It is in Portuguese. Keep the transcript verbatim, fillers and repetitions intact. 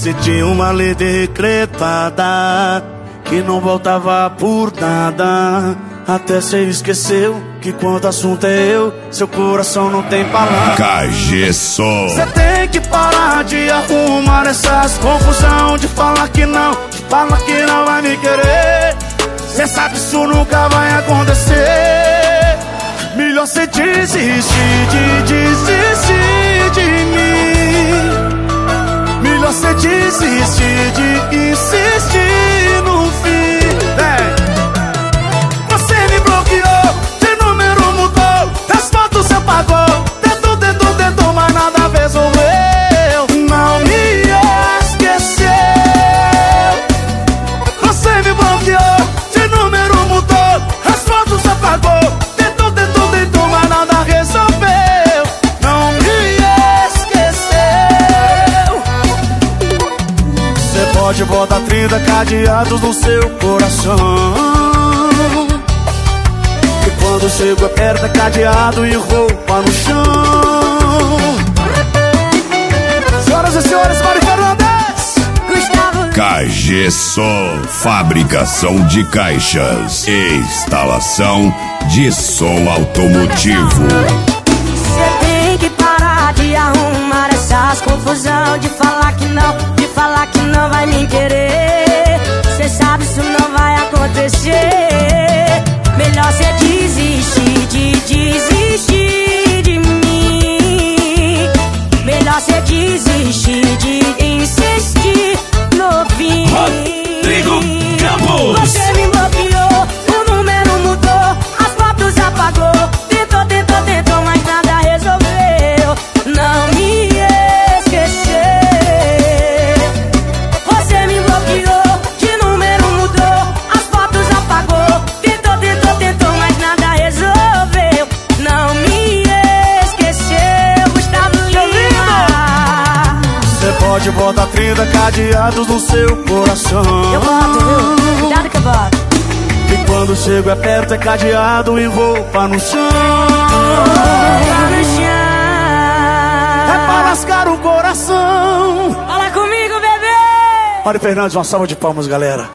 Você tinha uma lei decretada que não voltava por nada. Até cê esqueceu que quando o assunto é eu, seu coração não tem palavra. K G Som. Cê tem que parar de arrumar essas confusão, de falar que não, de falar que não vai me querer. Cê sabe isso nunca vai acontecer. Melhor cê desistir de desistir de mim. Melhor cê desistir de insistir no fim. Vem. Você me bloqueou, de número mudou, as fotos você apagou. Tentou, tentou, tentou, mas nada resolveu. Não me esqueceu. Você me bloqueou, de número mudou, as fotos você apagou. Tentou, tentou, tentou, mas nada resolveu. Não me esqueceu. Você pode botar trinta cadeados no seu coração. Quando chego aperta cadeado e roupa no chão. Senhoras e senhores, Mário Fernandes, Gustavo. K G Som, fabricação de caixas e instalação de som automotivo. Você tem que parar de arrumar essas confusão, de falar que não, de falar que não vai me querer. Cê sabe isso não vai acontecer. Melhor cê desistir de desistir de mim. Melhor cê desistir de insistir no fim. Rodrigo Campos. Você me bloqueou, o número mudou, as fotos apagou. Tentou, tentou, tentou, mas nada resolveu. Não me esqueceu. Você me bloqueou, de número mudou, as fotos apagou. Tentou, tentou, tentou, mas nada resolveu. Não me esqueceu, Gustavo Lima. você pode botar trinta cadeados no seu coração. Eu boto, viu? Cuidado que eu boto. E quando chego aperta cadeado e roupa no chão. Tá no chão. É pra lascar o coração. Fala comigo, bebê. Mário Fernandes, uma salva de palmas, galera.